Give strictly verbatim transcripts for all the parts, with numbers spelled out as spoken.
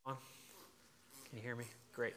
On? Can you hear me? Great.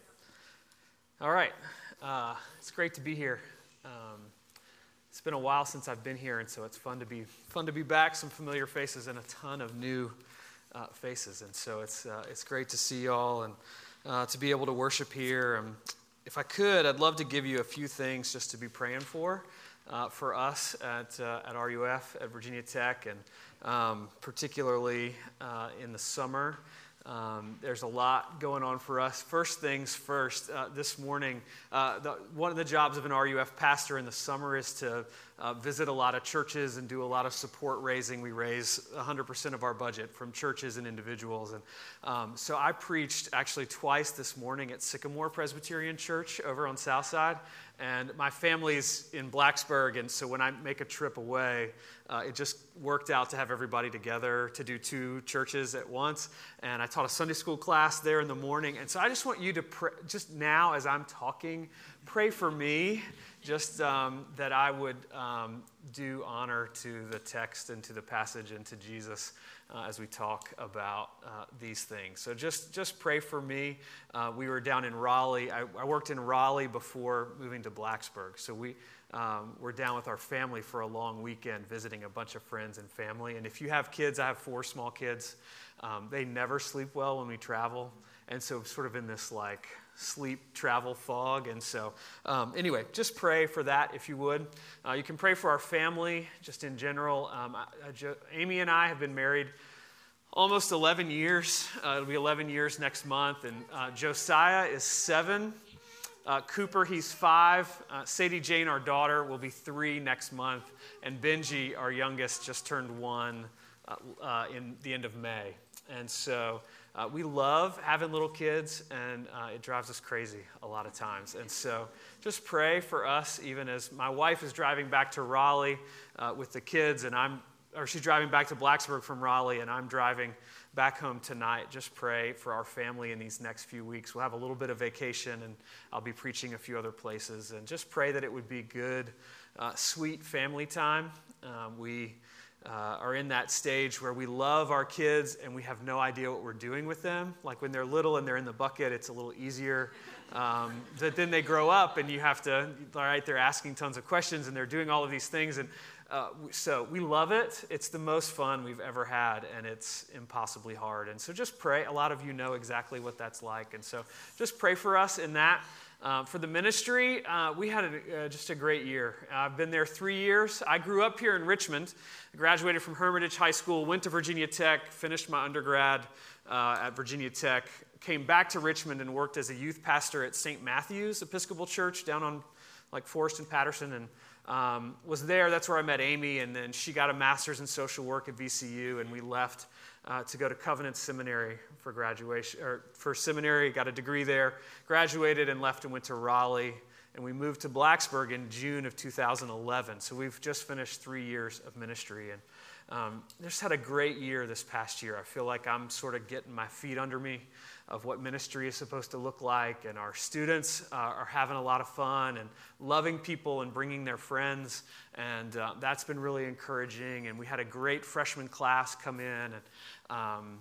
All right. Uh, it's great to be here. Um, it's been a while since I've been here, and so it's fun to be fun to be back. Some familiar faces and a ton of new uh, faces, and so it's uh, it's great to see y'all and uh, to be able to worship here. Um, if I could, I'd love to give you a few things just to be praying for uh, for us at uh, at R U F at Virginia Tech, and um, particularly uh, in the summer. Um, there's a lot going on for us. First things first, uh, this morning, uh, the, one of the jobs of an R U F pastor in the summer is to uh, visit a lot of churches and do a lot of support raising. We raise one hundred percent of our budget from churches and individuals. And um, so I preached actually twice this morning at Sycamore Presbyterian Church over on Southside. And my family's in Blacksburg, and so when I make a trip away, uh, it just worked out to have everybody together to do two churches at once. And I taught a Sunday school class there in the morning. And so I just want you to, pray, just now as I'm talking, pray for me, just um, that I would um, do honor to the text and to the passage and to Jesus uh, as we talk about uh, these things. So just, just pray for me. Uh, we were down in Raleigh. I, I worked in Raleigh before moving to Blacksburg. So we um, were down with our family for a long weekend visiting a bunch of friends and family. And if you have kids, I have four small kids. Um, they never sleep well when we travel. And so sort of in this like sleep travel fog. And so um, anyway, just pray for that if you would. Uh, you can pray for our family just in general. Um, I, I jo- Amy and I have been married almost eleven years. Uh, it'll be eleven years next month. And uh, Josiah is seven. Uh, Cooper, he's five. Uh, Sadie Jane, our daughter, will be three next month. And Benji, our youngest, just turned one uh, uh, in the end of May. And so uh, we love having little kids, and uh, it drives us crazy a lot of times. And so just pray for us, even as my wife is driving back to Raleigh uh, with the kids, and I'm, or she's driving back to Blacksburg from Raleigh, and I'm driving back home tonight. Just pray for our family in these next few weeks. We'll have a little bit of vacation, and I'll be preaching a few other places. And just pray that it would be good, uh, sweet family time. Um, we... Uh, are in that stage where we love our kids and we have no idea what we're doing with them. Like when they're little and they're in the bucket, it's a little easier. Um, but then they grow up and you have to, all right, they're asking tons of questions and they're doing all of these things. And uh, so we love it. It's the most fun we've ever had, and it's impossibly hard. And so just pray. A lot of you know exactly what that's like. And so just pray for us in that. Uh, for the ministry, uh, we had a, uh, just a great year. I've been there three years. I grew up here in Richmond, graduated from Hermitage High School, went to Virginia Tech, finished my undergrad uh, at Virginia Tech, came back to Richmond and worked as a youth pastor at Saint Matthew's Episcopal Church down on like Forest and Patterson, and um, was there. That's where I met Amy, and then she got a master's in social work at V C U, and we left Uh, to go to Covenant Seminary for graduation, or for seminary, got a degree there, graduated and left and went to Raleigh, and we moved to Blacksburg in June of two thousand eleven. So we've just finished three years of ministry, and um, just had a great year this past year. I feel like I'm sort of getting my feet under me of what ministry is supposed to look like, and our students uh, are having a lot of fun and loving people and bringing their friends, and uh, that's been really encouraging. And we had a great freshman class come in, and um,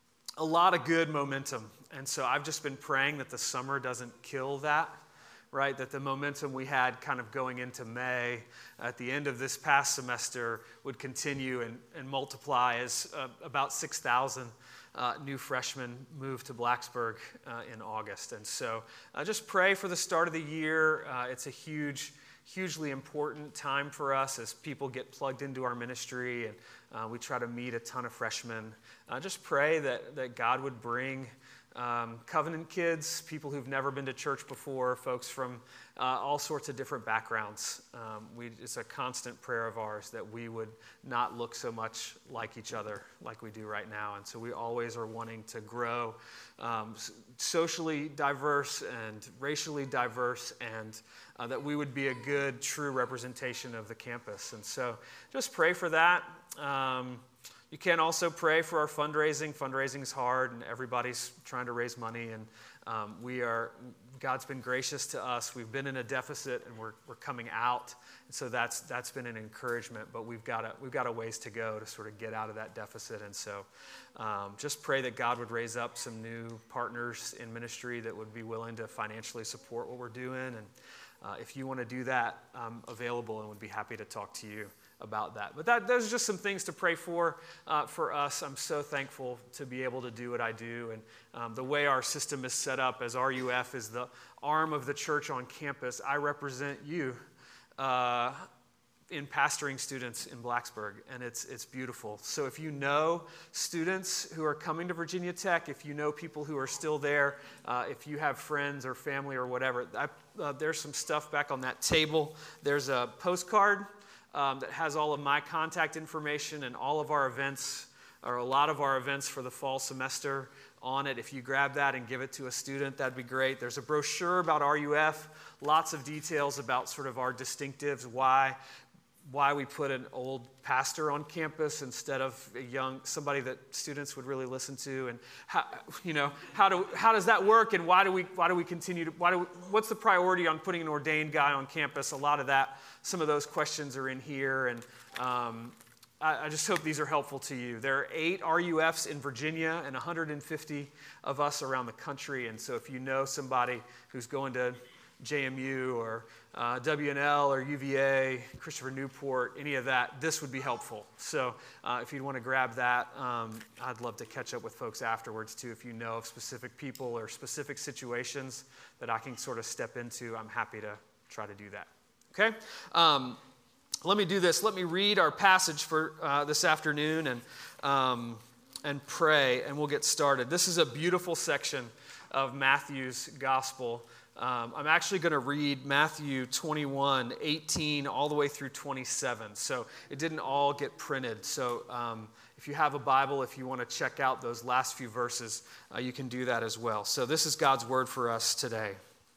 a lot of good momentum. And so I've just been praying that the summer doesn't kill that, right? That the momentum we had kind of going into May at the end of this past semester would continue and, and multiply as uh, about six thousand Uh, new freshmen moved to Blacksburg uh, in August. And so uh, just pray for the start of the year. Uh, it's a huge, hugely important time for us as people get plugged into our ministry, and uh, we try to meet a ton of freshmen. Uh, just pray that, that God would bring um, Covenant kids, people who've never been to church before, folks from uh, all sorts of different backgrounds. Um, we, it's a constant prayer of ours that we would not look so much like each other like we do right now. And so we always are wanting to grow um, socially diverse and racially diverse, and uh, that we would be a good, true representation of the campus. And so just pray for that. Um, You can also pray for our fundraising. Fundraising is hard, and everybody's trying to raise money. And um, we are, God's been gracious to us. We've been in a deficit, and we're we're coming out. And so that's that's been an encouragement. But we've got a we've got a ways to go to sort of get out of that deficit. And so, um, just pray that God would raise up some new partners in ministry that would be willing to financially support what we're doing. And uh, if you want to do that, I'm available and would be happy to talk to you about that. But that those are just some things to pray for uh, for us. I'm so thankful to be able to do what I do. And um, the way our system is set up as R U F is the arm of the church on campus, I represent you uh, in pastoring students in Blacksburg, and it's it's beautiful. So if you know students who are coming to Virginia Tech, if you know people who are still there, uh, if you have friends or family or whatever, I, uh, there's some stuff back on that table. There's a postcard Um, that has all of my contact information and all of our events, or a lot of our events for the fall semester on it. If you grab that and give it to a student, that'd be great. There's a brochure about R U F, lots of details about sort of our distinctives, why why we put an old pastor on campus instead of a young somebody that students would really listen to, and how, you know how do how does that work, and why do we why do we continue to why do we, what's the priority on putting an ordained guy on campus? A lot of that, some of those questions are in here, and um, I, I just hope these are helpful to you. There are eight R U Fs in Virginia and one hundred fifty of us around the country, and so if you know somebody who's going to J M U or uh, W N L or U V A, Christopher Newport, any of that, this would be helpful. So uh, if you'd want to grab that, um, I'd love to catch up with folks afterwards too. If you know of specific people or specific situations that I can sort of step into, I'm happy to try to do that. Okay? Um, let me do this. Let me read our passage for uh, this afternoon and um, and pray, and we'll get started. This is a beautiful section of Matthew's gospel. Um, I'm actually going to read Matthew twenty-one, eighteen, all the way through twenty-seven. So it didn't all get printed. So um, if you have a Bible, if you want to check out those last few verses, uh, you can do that as well. So this is God's word for us today.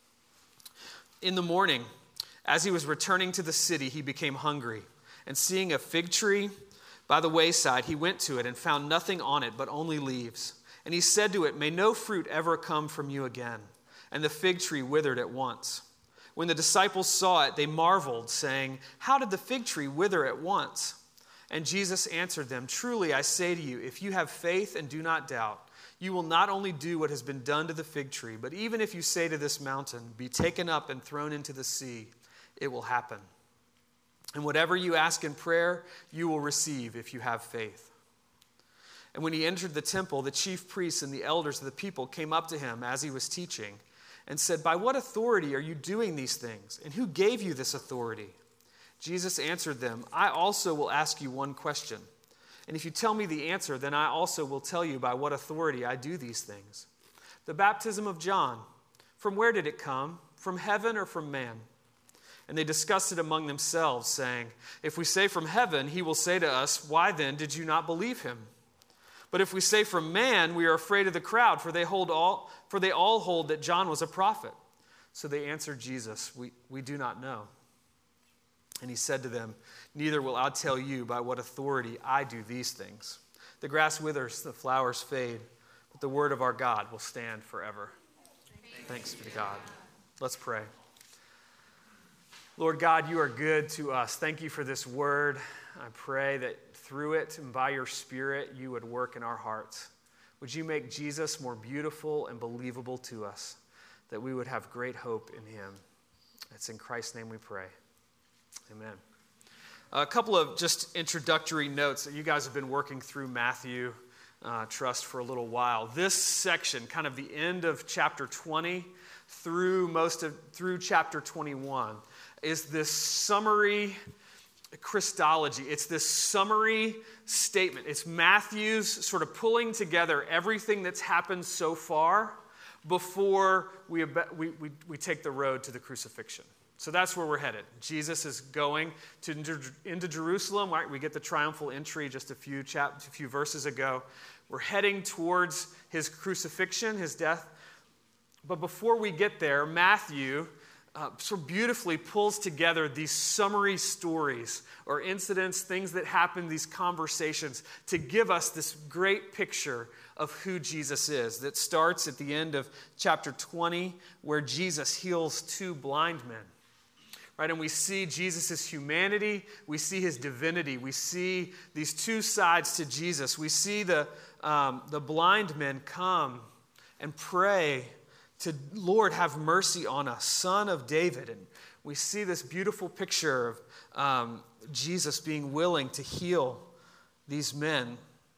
In the morning, as he was returning to the city, he became hungry. And seeing a fig tree by the wayside, he went to it and found nothing on it but only leaves. And he said to it, "May no fruit ever come from you again." And the fig tree withered at once. When the disciples saw it, they marveled, saying, "How did the fig tree wither at once?" And Jesus answered them, "Truly I say to you, if you have faith and do not doubt, you will not only do what has been done to the fig tree, but even if you say to this mountain, 'Be taken up and thrown into the sea,' it will happen. And whatever you ask in prayer, you will receive if you have faith." And when he entered the temple, the chief priests and the elders of the people came up to him as he was teaching, and said, "By what authority are you doing these things? And who gave you this authority?" Jesus answered them, "I also will ask you one question. And if you tell me the answer, then I also will tell you by what authority I do these things. The baptism of John, from where did it come? From heaven or from man?" And they discussed it among themselves, saying, "If we say from heaven, he will say to us, 'Why then did you not believe him?' But if we say from man, we are afraid of the crowd, for they hold all for they all hold that John was a prophet." So they answered Jesus, we, we do not know." And he said to them, "Neither will I tell you by what authority I do these things. The grass withers, the flowers fade, but the word of our God will stand forever." Thanks be to God. Let's pray. Lord God, you are good to us. Thank you for this word. I pray that through it and by your Spirit, you would work in our hearts. Would you make Jesus more beautiful and believable to us, that we would have great hope in him? It's in Christ's name we pray. Amen. A couple of just introductory notes. You guys have been working through Matthew, uh, Trust, for a little while. This section, kind of the end of chapter twenty through most of through chapter twenty-one, is this summary Christology. It's this summary statement. It's Matthew's sort of pulling together everything that's happened so far before we, we, we, we take the road to the crucifixion. So that's where we're headed. Jesus is going to into Jerusalem. Right? We get the triumphal entry just a few chap, a few verses ago. We're heading towards his crucifixion, his death. But before we get there, Matthew uh, so beautifully pulls together these summary stories or incidents, things that happen, these conversations, to give us this great picture of who Jesus is. That starts at the end of chapter twenty, where Jesus heals two blind men. Right, and we see Jesus' humanity, we see his divinity, we see these two sides to Jesus. We see the, um, the blind men come and pray to, Lord, have mercy on us, Son of David. And we see this beautiful picture of um, Jesus being willing to heal these men.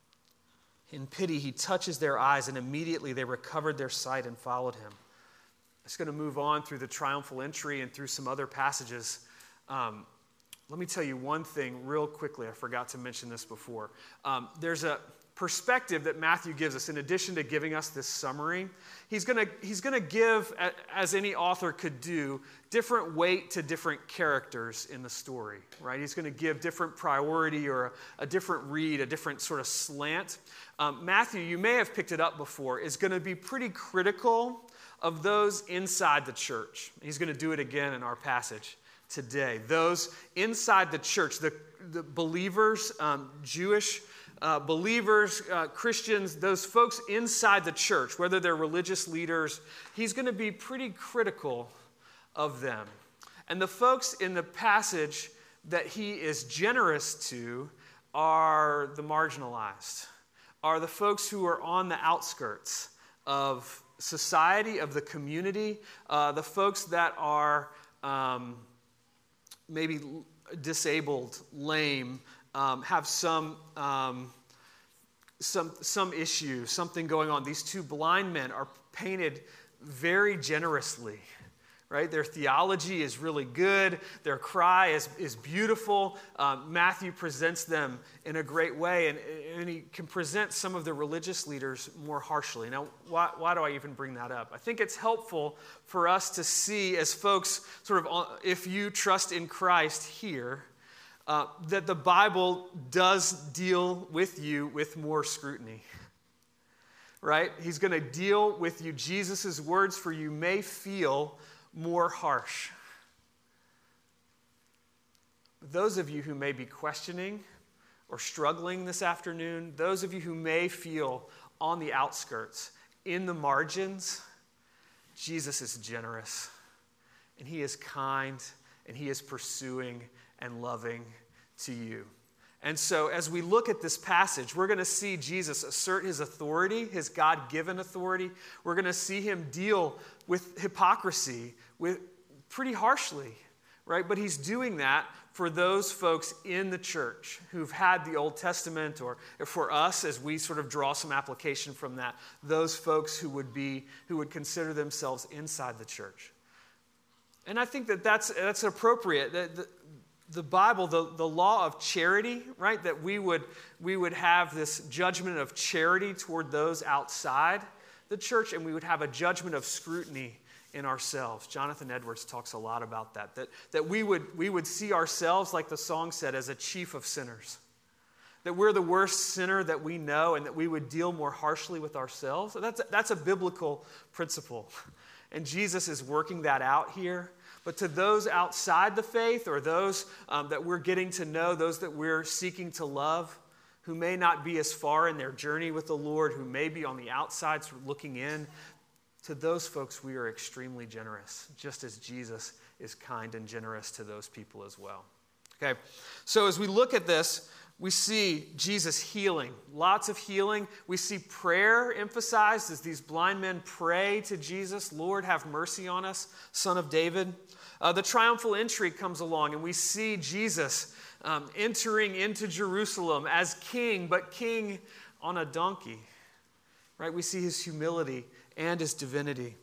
In pity, he touches their eyes, and immediately they recovered their sight and followed him. I'm just going to move on through the triumphal entry and through some other passages. Um, let me tell you one thing real quickly. I forgot to mention this before. Um, there's a perspective that Matthew gives us in addition to giving us this summary. He's going to he's going to give, as any author could do, different weight to different characters in the story. Right? He's going to give different priority or a, a different read, a different sort of slant. Um, Matthew, you may have picked it up before, is going to be pretty critical of those inside the church. He's going to do it again in our passage today. Those inside the church, the, the believers, um, Jewish uh, believers, uh, Christians, those folks inside the church, whether they're religious leaders, he's going to be pretty critical of them. And the folks in the passage that he is generous to are the marginalized, are the folks who are on the outskirts of society, of the community, uh, the folks that are um, maybe disabled, lame, um, have some, um, some, some issue, something going on. These two blind men are painted very generously. Right? Their theology is really good. Their cry is, is beautiful. Um, Matthew presents them in a great way, and, and he can present some of the religious leaders more harshly. Now, why, why do I even bring that up? I think it's helpful for us to see as folks, sort of, if you trust in Christ here, uh, that the Bible does deal with you with more scrutiny. Right? He's going to deal with you. Jesus' words for you may feel more harsh. Those of you who may be questioning or struggling this afternoon, those of you who may feel on the outskirts, in the margins, Jesus is generous, and he is kind, and he is pursuing and loving to you. And so as we look at this passage, we're going to see Jesus assert his authority, his God-given authority. We're going to see him deal with hypocrisy with pretty harshly, right? But he's doing that for those folks in the church who've had the Old Testament, or for us, as we sort of draw some application from that, those folks who would be, who would consider themselves inside the church. And I think that that's, that's appropriate. The, the, the Bible, the, the law of charity, right? That we would, we would have this judgment of charity toward those outside the church, and we would have a judgment of scrutiny in ourselves. Jonathan Edwards talks a lot about that, that, that we would, we would see ourselves, like the song said, as a chief of sinners. That we're the worst sinner that we know, and that we would deal more harshly with ourselves. That's, that's a biblical principle. And Jesus is working that out here. But to those outside the faith, or those um, that we're getting to know, those that we're seeking to love, who may not be as far in their journey with the Lord, who may be on the outside sort of looking in, to those folks we are extremely generous, just as Jesus is kind and generous to those people as well. Okay, so as we look at this, we see Jesus healing, lots of healing. We see prayer emphasized as these blind men pray to Jesus, Lord, have mercy on us, Son of David. Uh, the triumphal entry comes along, and we see Jesus um, entering into Jerusalem as king, but king on a donkey. Right? We see his humility and his divinity.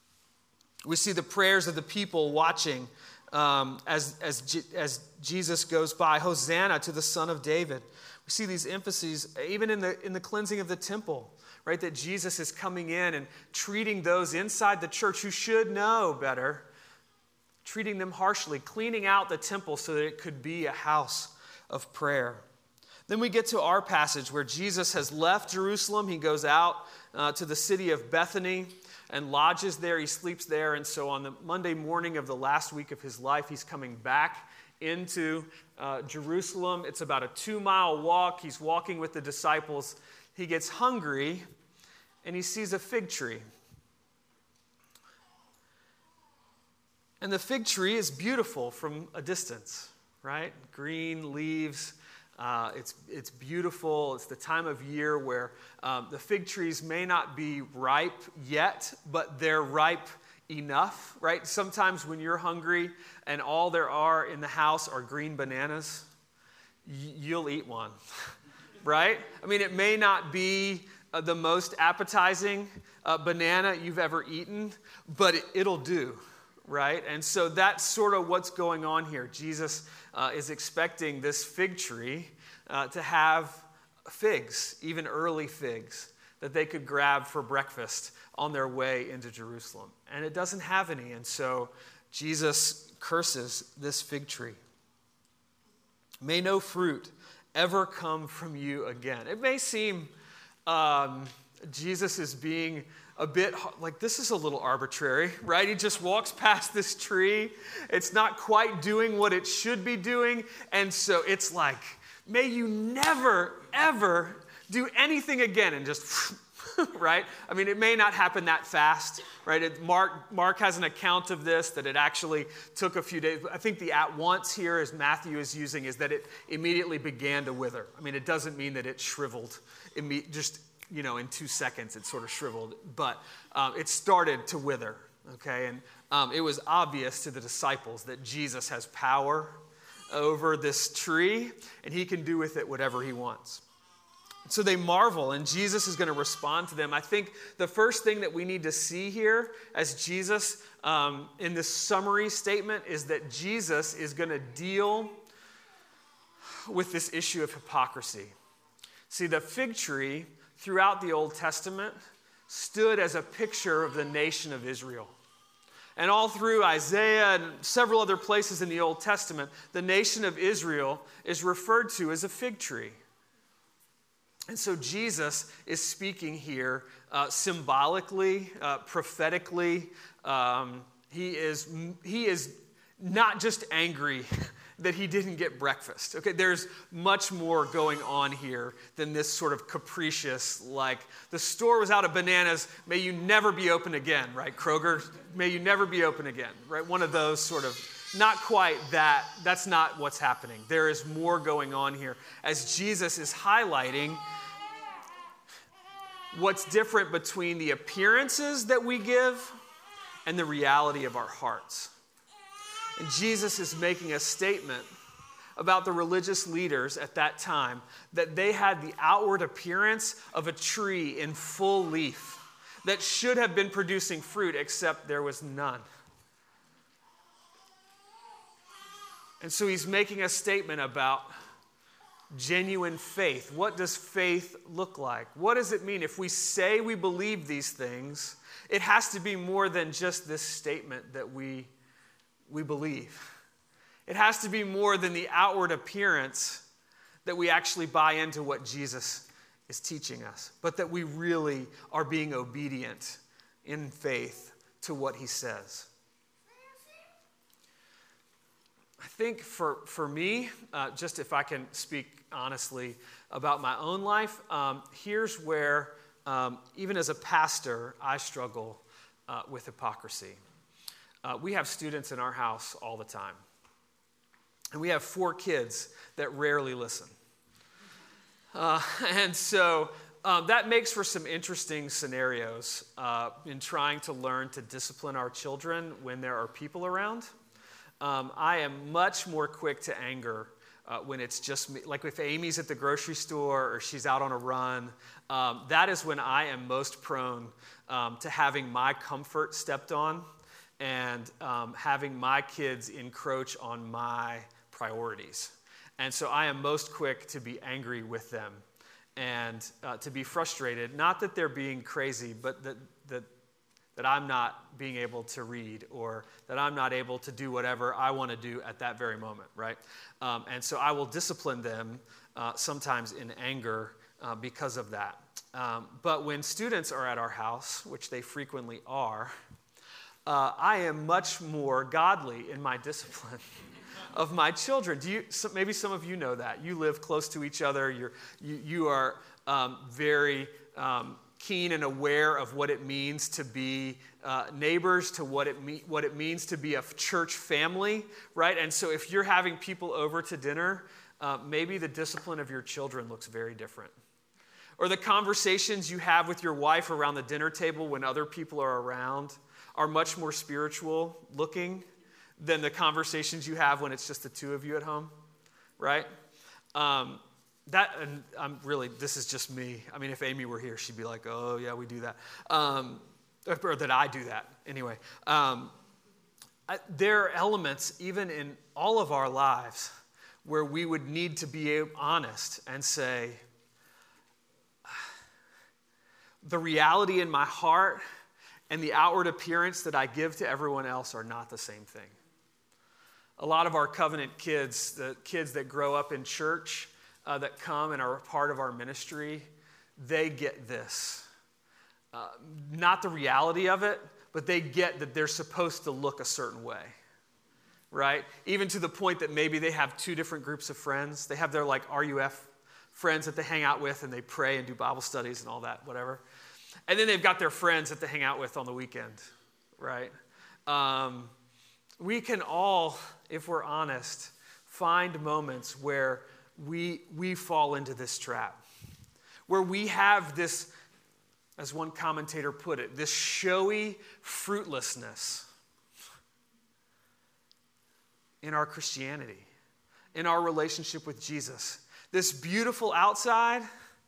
We see the prayers of the people watching um, as, as, as Jesus goes by. Hosanna to the Son of David. We see these emphases even in the, in the cleansing of the temple, right? That Jesus is coming in and treating those inside the church who should know better, treating them harshly, cleaning out the temple so that it could be a house of prayer. Then we get to our passage where Jesus has left Jerusalem. He goes out uh, to the city of Bethany. and lodges there. He sleeps there. And so on the Monday morning of the last week of his life, he's coming back into uh, Jerusalem. It's about a two-mile walk. He's walking with the disciples. He gets hungry, and he sees a fig tree. And the fig tree is beautiful from a distance, right? Green leaves. Uh, it's, it's beautiful. It's the time of year where um, the fig trees may not be ripe yet, but they're ripe enough, right? Sometimes when you're hungry and all there are in the house are green bananas, y- you'll eat one, right? I mean, it may not be uh, the most appetizing uh, banana you've ever eaten, but it, it'll do. Right? And so that's sort of what's going on here. Jesus uh, is expecting this fig tree uh, to have figs, even early figs, that they could grab for breakfast on their way into Jerusalem. And it doesn't have any. And so Jesus curses this fig tree. May no fruit ever come from you again. It may seem um, Jesus is being a bit like, this is a little arbitrary, right? He just walks past this tree. It's not quite doing what it should be doing. And so it's like, may you never, ever do anything again. And just, right? I mean, it may not happen that fast, right? It, Mark, Mark has an account of this, that it actually took a few days. I think the at once here, as Matthew is using, is that it immediately began to wither. I mean, it doesn't mean that it shriveled imme- just you know, in two seconds, it sort of shriveled, but um, it started to wither, okay? And um, it was obvious to the disciples that Jesus has power over this tree, and he can do with it whatever he wants. So they marvel, and Jesus is going to respond to them. I think the first thing that we need to see here as Jesus, um, in this summary statement, is that Jesus is going to deal with this issue of hypocrisy. See, the fig tree throughout the Old Testament stood as a picture of the nation of Israel. And all through Isaiah and several other places in the Old Testament, the nation of Israel is referred to as a fig tree. And so Jesus is speaking here uh, symbolically, uh, prophetically. Um, he is, he is not just angry that he didn't get breakfast. Okay, there's much more going on here than this sort of capricious, like, the store was out of bananas, may you never be open again, right? Kroger, may you never be open again, right? One of those sort of, not quite that, that's not what's happening. There is more going on here as Jesus is highlighting what's different between the appearances that we give and the reality of our hearts. And Jesus is making a statement about the religious leaders at that time, that they had the outward appearance of a tree in full leaf that should have been producing fruit, except there was none. And so he's making a statement about genuine faith. What does faith look like? What does it mean if we say we believe these things? It has to be more than just this statement that we we believe. It has to be more than the outward appearance that we actually buy into what Jesus is teaching us, but that we really are being obedient in faith to what he says. I think for, for me, uh, just if I can speak honestly about my own life, um, here's where, um, even as a pastor, I struggle uh, with hypocrisy. Uh, we have students in our house all the time. And we have four kids that rarely listen. Uh, and so uh, that makes for some interesting scenarios uh, in trying to learn to discipline our children when there are people around. Um, I am much more quick to anger uh, when it's just me. Like if Amy's at the grocery store or she's out on a run, um, that is when I am most prone um, to having my comfort stepped on and um, having my kids encroach on my priorities. And so I am most quick to be angry with them and uh, to be frustrated. Not that they're being crazy, but that, that, that I'm not being able to read or that I'm not able to do whatever I want to do at that very moment, right? Um, and so I will discipline them uh, sometimes in anger uh, because of that. Um, but when students are at our house, which they frequently are, uh, I am much more godly in my discipline of my children. Do you? So maybe some of you know that. You live close to each other. You're, you, you are um, very um, keen and aware of what it means to be uh, neighbors, to what it, me- what it means to be a church family, right? And so if you're having people over to dinner, uh, maybe the discipline of your children looks very different. Or the conversations you have with your wife around the dinner table when other people are around are much more spiritual looking than the conversations you have when it's just the two of you at home, right? Um, that, and I'm really, this is just me. I mean, if Amy were here, she'd be like, oh, yeah, we do that. Um, or that I do that, anyway. Um, I, there are elements, even in all of our lives, where we would need to be honest and say, the reality in my heart and the outward appearance that I give to everyone else are not the same thing. A lot of our covenant kids, the kids that grow up in church, uh, that come and are a part of our ministry, they get this. Uh, not the reality of it, but they get that they're supposed to look a certain way, right? Even to the point that maybe they have two different groups of friends. They have their like R U F friends that they hang out with and they pray and do Bible studies and all that, whatever. And then they've got their friends that they hang out with on the weekend, right? Um, we can all, if we're honest, find moments where we, we fall into this trap, where we have this, as one commentator put it, this showy fruitlessness in our Christianity, in our relationship with Jesus. This beautiful outside,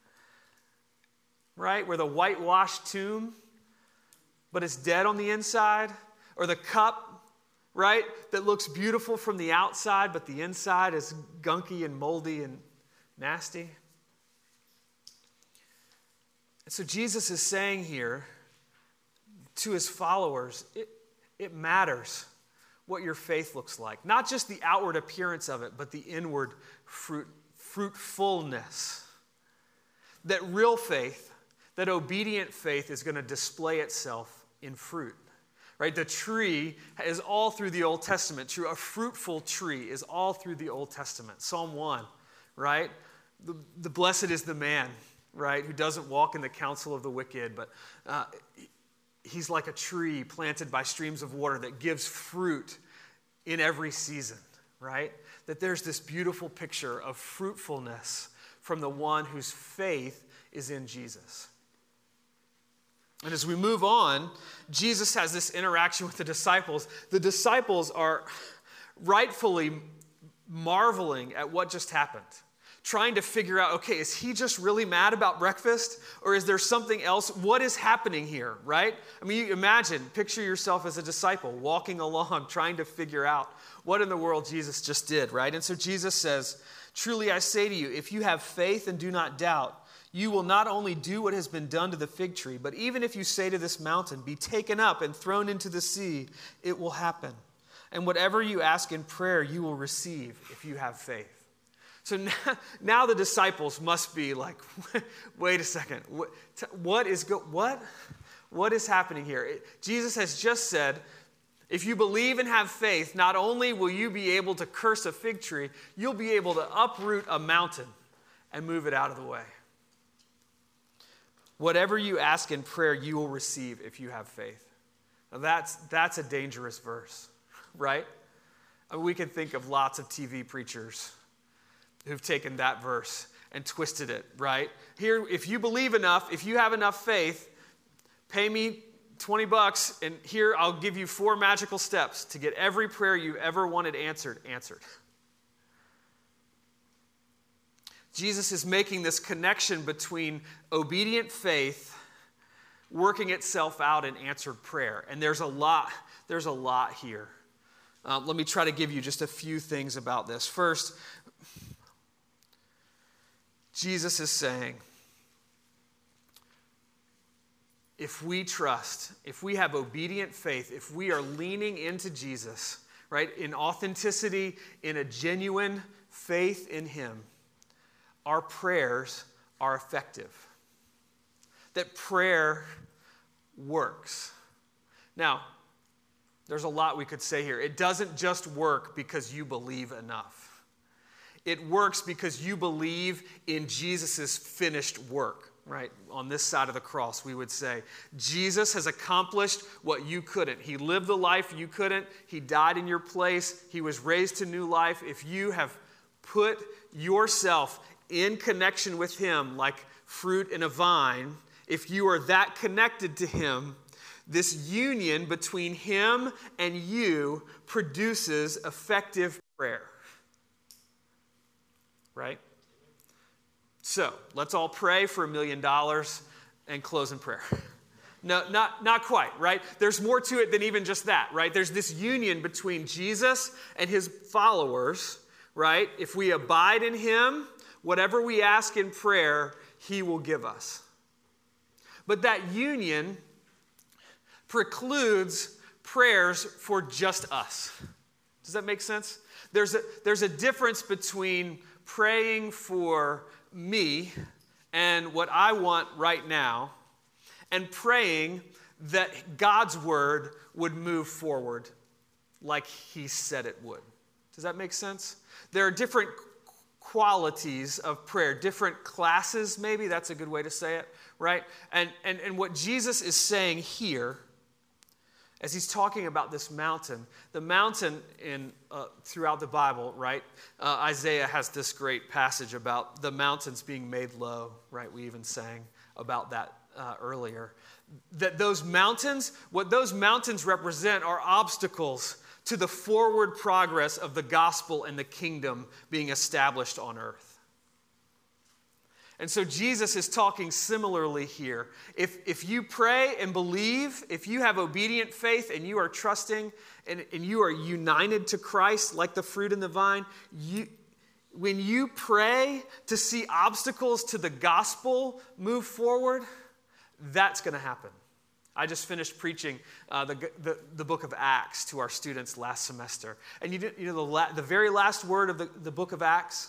right, where the whitewashed tomb, but it's dead on the inside, or the cup, right, that looks beautiful from the outside, but the inside is gunky and moldy and nasty. And so Jesus is saying here to his followers, it, it matters what your faith looks like. Not just the outward appearance of it, but the inward fruit, fruitfulness. That real faith, that obedient faith is going to display itself in fruit. Right? The tree is all through the Old Testament. True, a fruitful tree is all through the Old Testament. Psalm one, right? The, the blessed is the man, right, who doesn't walk in the counsel of the wicked, but uh, he's like a tree planted by streams of water that gives fruit in every season, right? That there's this beautiful picture of fruitfulness from the one whose faith is in Jesus. And as we move on, Jesus has this interaction with the disciples. The disciples are rightfully marveling at what just happened, trying to figure out, okay, is he just really mad about breakfast? Or is there something else? What is happening here, right? I mean, you imagine, picture yourself as a disciple walking along, trying to figure out what in the world Jesus just did, right? And so Jesus says, truly I say to you, if you have faith and do not doubt, you will not only do what has been done to the fig tree, but even if you say to this mountain, be taken up and thrown into the sea, it will happen. And whatever you ask in prayer, you will receive if you have faith. So now, now the disciples must be like, wait a second, what, what is go, what? What is happening here? It, Jesus has just said, if you believe and have faith, not only will you be able to curse a fig tree, you'll be able to uproot a mountain and move it out of the way. Whatever you ask in prayer, you will receive if you have faith. Now that's, that's a dangerous verse, right? I mean, we can think of lots of T V preachers who've taken that verse and twisted it, right? Here, if you believe enough, if you have enough faith, pay me twenty bucks, and here I'll give you four magical steps to get every prayer you ever wanted answered, answered. Jesus is making this connection between obedient faith working itself out in answered prayer. And there's a lot, there's a lot here. Uh, let me try to give you just a few things about this. First, Jesus is saying, if we trust, if we have obedient faith, if we are leaning into Jesus, right, in authenticity, in a genuine faith in him, our prayers are effective. that prayer works. Now, there's a lot we could say here. It doesn't just work because you believe enough. It works because you believe in Jesus' finished work, right? On this side of the cross, we would say, Jesus has accomplished what you couldn't. He lived the life you couldn't. He died in your place. He was raised to new life. If you have put yourself in connection with him like fruit in a vine, if you are that connected to him, this union between him and you produces effective prayer. Right? So, let's all pray for a million dollars and close in prayer. No, not, not quite, right? There's more to it than even just that, right? There's this union between Jesus and his followers, right? If we abide in him, whatever we ask in prayer, he will give us. But that union precludes prayers for just us. Does that make sense? There's a, there's a difference between praying for me and what I want right now and praying that God's word would move forward like he said it would. Does that make sense? There are different qualities of prayer, different classes maybe, that's a good way to say it, right? And, and, and what Jesus is saying here, as he's talking about this mountain, the mountain in uh, throughout the Bible, right? Uh, Isaiah has this great passage about the mountains being made low, right? We even sang about that uh, earlier. That those mountains, what those mountains represent are obstacles to the forward progress of the gospel and the kingdom being established on earth. And so Jesus is talking similarly here. If, if you pray and believe, if you have obedient faith and you are trusting and, and you are united to Christ like the fruit in the vine, you, when you pray to see obstacles to the gospel move forward, that's going to happen. I just finished preaching uh, the, the, the book of Acts to our students last semester. And you, you know the, la- the very last word of the, the book of Acts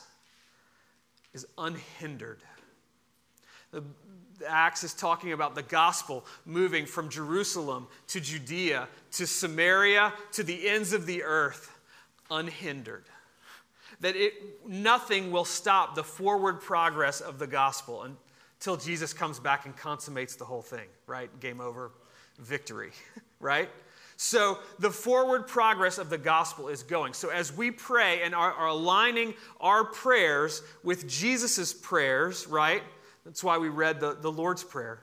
is unhindered. The, the Acts is talking about the gospel moving from Jerusalem to Judea to Samaria to the ends of the earth unhindered. That it, nothing will stop the forward progress of the gospel and, until Jesus comes back and consummates the whole thing, right? Game over, victory, right? So the forward progress of the gospel is going. So as we pray and are, are aligning our prayers with Jesus' prayers, right? That's why we read the, the Lord's Prayer.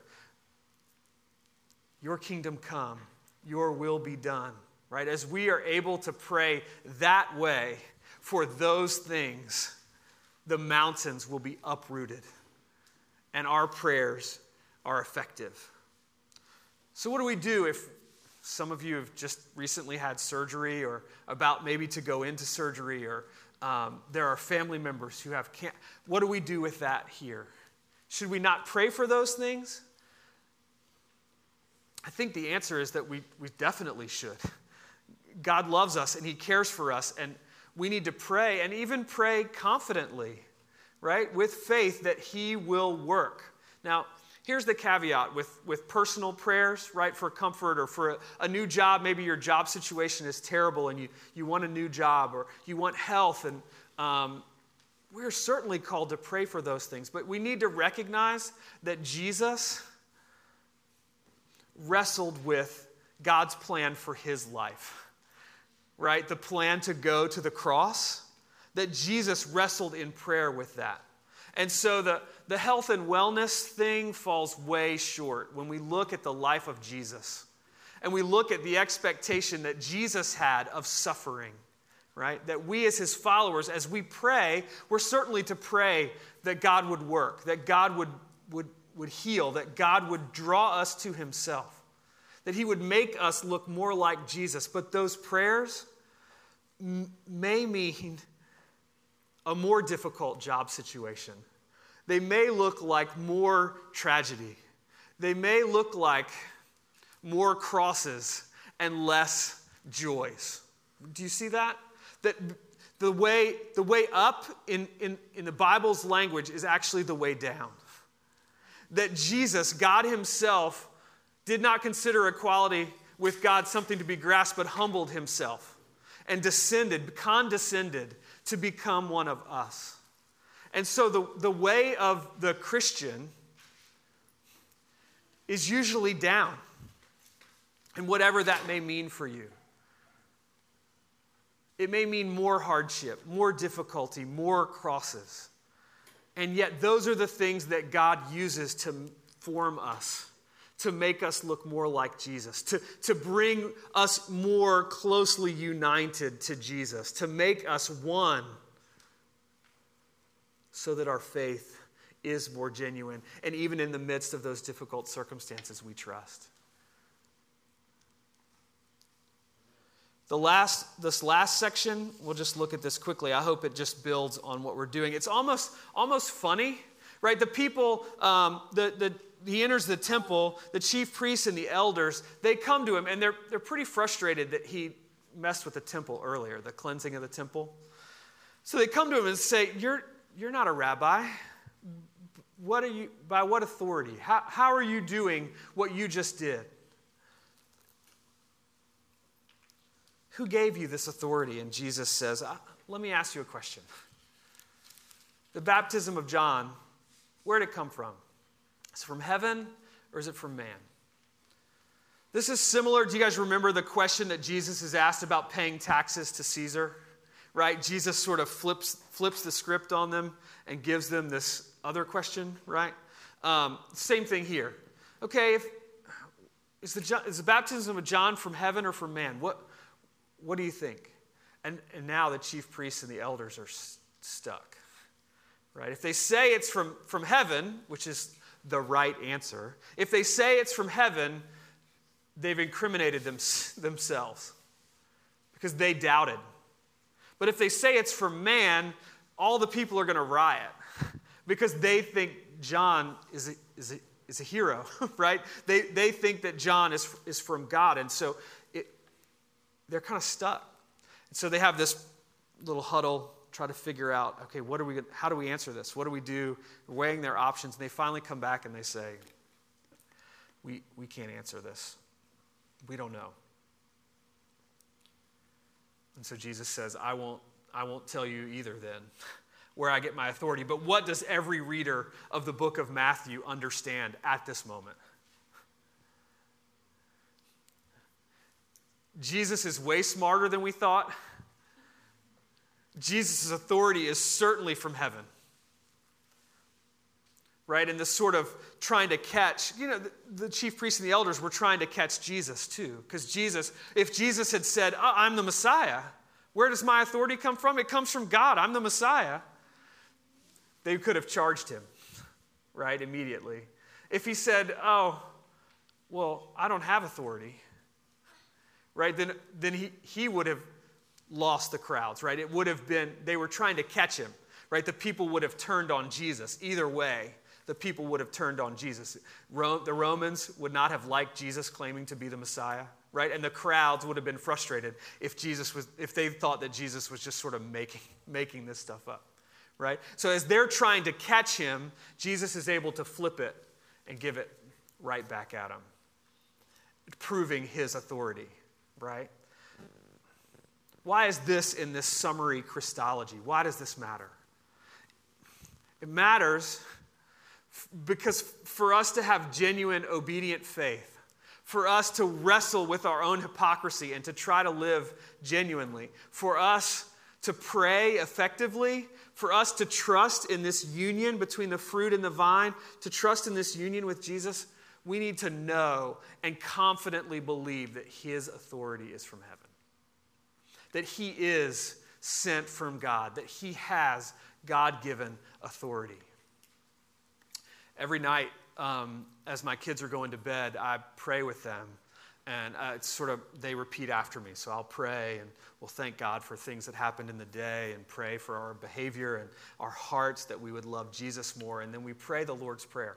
Your kingdom come, your will be done, right? As we are able to pray that way for those things, the mountains will be uprooted. And our prayers are effective. So what do we do if some of you have just recently had surgery or about maybe to go into surgery or um, there are family members who have cancer? What do we do with that here? Should we not pray for those things? I think the answer is that we, we definitely should. God loves us and he cares for us and we need to pray and even pray confidently. Right? With faith that he will work. Now, here's the caveat with, with personal prayers, right? For comfort or for a, a new job. Maybe your job situation is terrible and you, you want a new job or you want health. And um, we're certainly called to pray for those things. But we need to recognize that Jesus wrestled with God's plan for his life. Right? The plan to go to the cross. That Jesus wrestled in prayer with that. And so the, the health and wellness thing falls way short when we look at the life of Jesus. And we look at the expectation that Jesus had of suffering, right? That we as his followers, as we pray, we're certainly to pray that God would work, that God would, would, would heal, that God would draw us to himself, that he would make us look more like Jesus. But those prayers m- may mean a more difficult job situation. They may look like more tragedy. They may look like more crosses and less joys. Do you see that? That the way, the way up in, in, in the Bible's language is actually the way down. that Jesus, God himself, did not consider equality with God something to be grasped, but humbled himself and descended, condescended to become one of us. And so the, the way of the Christian is usually down, and whatever that may mean for you. It may mean more hardship, more difficulty, more crosses. And yet those are the things that God uses to form us, to make us look more like Jesus, to, to bring us more closely united to Jesus, to make us one so that our faith is more genuine. And even in the midst of those difficult circumstances, we trust. The last, this last section, we'll just look at this quickly. I hope it just builds on what we're doing. It's almost, almost funny, right? The people, um, the, the, he enters the temple, the chief priests and the elders, they come to him, and they're, they're pretty frustrated that he messed with the temple earlier, the cleansing of the temple. So they come to him and say, you're, you're not a rabbi. What are you, by what authority? How, how are you doing what you just did? Who gave you this authority? And Jesus says, let me ask you a question. The baptism of John, where did it come from? Is it from heaven or is it from man? This is similar. Do you guys remember the question that Jesus is asked about paying taxes to Caesar? Right? Jesus sort of flips, flips the script on them and gives them this other question, right? Um, same thing here. Okay, if, is, the, is the baptism of John from heaven or from man? What, what do you think? And, and now the chief priests and the elders are st- stuck, right? If they say it's from, from heaven, which is the right answer, if they say it's from heaven, they've incriminated them, themselves because they doubted. But if they say it's from man, all the people are going to riot because they think John is a, is a, is a hero, right? They, they think that John is, is from God, and so it, they're kind of stuck. And so they have this little huddle, try to figure out, okay, what are we? How do we answer this? What do we do? They're weighing their options, and they finally come back and they say, we, we can't answer this. We don't know. And so Jesus says, I won't, I won't tell you either then where I get my authority. But what does every reader of the book of Matthew understand at this moment? Jesus is way smarter than we thought. Jesus' authority is certainly from heaven. Right? And this sort of trying to catch, you know, the, the chief priests and the elders were trying to catch Jesus too. Because Jesus, if Jesus had said, oh, I'm the Messiah, where does my authority come from? It comes from God. I'm the Messiah. They could have charged him, right, immediately. If he said, oh, well, I don't have authority, right, then, then he, he would have lost the crowds, right? It would have been, they were trying to catch him, right? The people would have turned on Jesus. Either way, the people would have turned on Jesus. Rome, the Romans would not have liked Jesus claiming to be the Messiah, right? And the crowds would have been frustrated if Jesus was, if they thought that Jesus was just sort of making, making this stuff up, right? So as they're trying to catch him, Jesus is able to flip it and give it right back at him, proving his authority, right? Why is this in this summary Christology? Why does this matter? It matters because for us to have genuine, obedient faith, for us to wrestle with our own hypocrisy and to try to live genuinely, for us to pray effectively, for us to trust in this union between the fruit and the vine, to trust in this union with Jesus, we need to know and confidently believe that his authority is from heaven. That he is sent from God, that he has God-given authority. Every night, um, as my kids are going to bed, I pray with them, and uh, it's sort of, they repeat after me. So I'll pray, and we'll thank God for things that happened in the day, and pray for our behavior and our hearts, that we would love Jesus more, and then we pray the Lord's Prayer.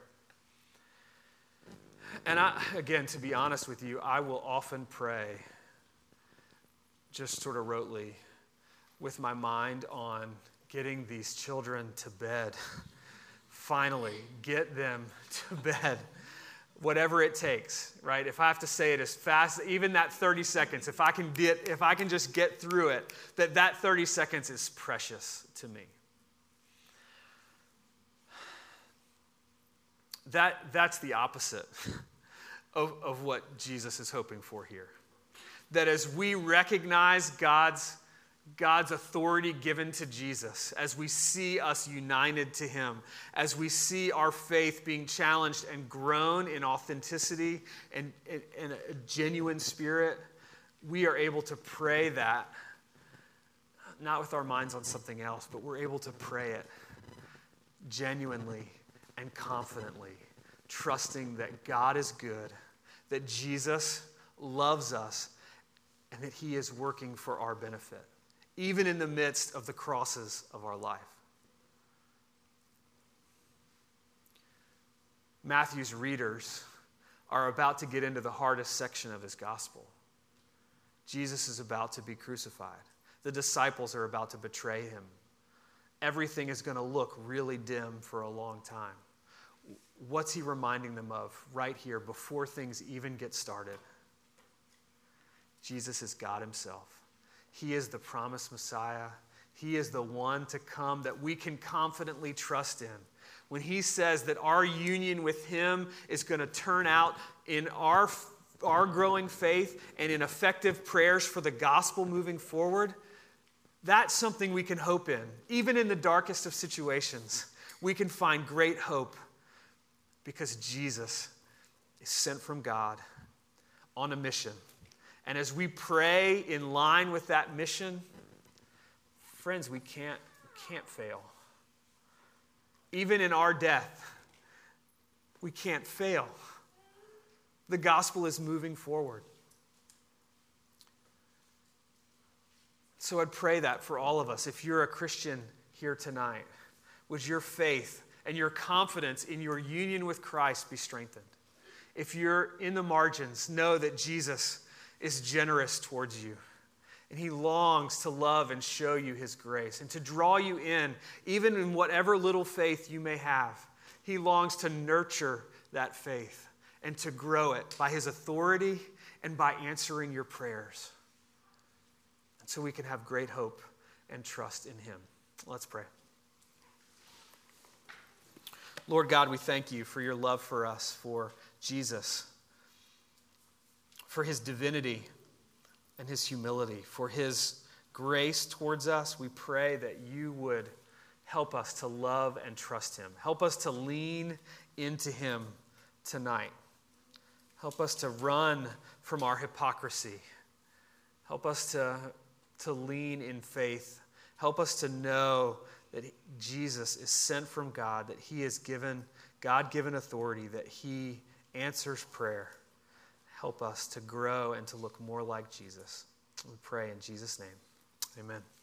And I, again, to be honest with you, I will often pray just sort of rotely with my mind on getting these children to bed finally get them to bed, whatever it takes, right? If I have to say it as fast, even that thirty seconds, if I can get, if I can just get through it, that that thirty seconds is precious to me. That, that's the opposite of, of what Jesus is hoping for here. That as we recognize God's, God's authority given to Jesus, as we see us united to him, as we see our faith being challenged and grown in authenticity and in a genuine spirit, we are able to pray that, not with our minds on something else, but we're able to pray it genuinely and confidently, trusting that God is good, that Jesus loves us, and that he is working for our benefit, even in the midst of the crosses of our life. Matthew's readers are about to get into the hardest section of his gospel. Jesus is about to be crucified. The disciples are about to betray him. Everything is going to look really dim for a long time. What's he reminding them of right here before things even get started? Jesus is God himself. He is the promised Messiah. He is the one to come that we can confidently trust in. When he says that our union with him is going to turn out in our, our growing faith and in effective prayers for the gospel moving forward, that's something we can hope in. Even in the darkest of situations, we can find great hope because Jesus is sent from God on a mission. And as we pray in line with that mission, friends, we can't, can't fail. Even in our death, we can't fail. The gospel is moving forward. So I'd pray that for all of us. If you're a Christian here tonight, would your faith and your confidence in your union with Christ be strengthened? If you're in the margins, know that Jesus is generous towards you. And he longs to love and show you his grace and to draw you in, even in whatever little faith you may have. He longs to nurture that faith and to grow it by his authority and by answering your prayers. And so we can have great hope and trust in him. Let's pray. Lord God, we thank you for your love for us, for Jesus, for his divinity and his humility, for his grace towards us. We pray that you would help us to love and trust him. Help us to lean into him tonight. Help us to run from our hypocrisy. Help us to, to lean in faith. Help us to know that Jesus is sent from God, that he is given God-given authority, that he answers prayer. Help us to grow and to look more like Jesus. We pray in Jesus' name. Amen.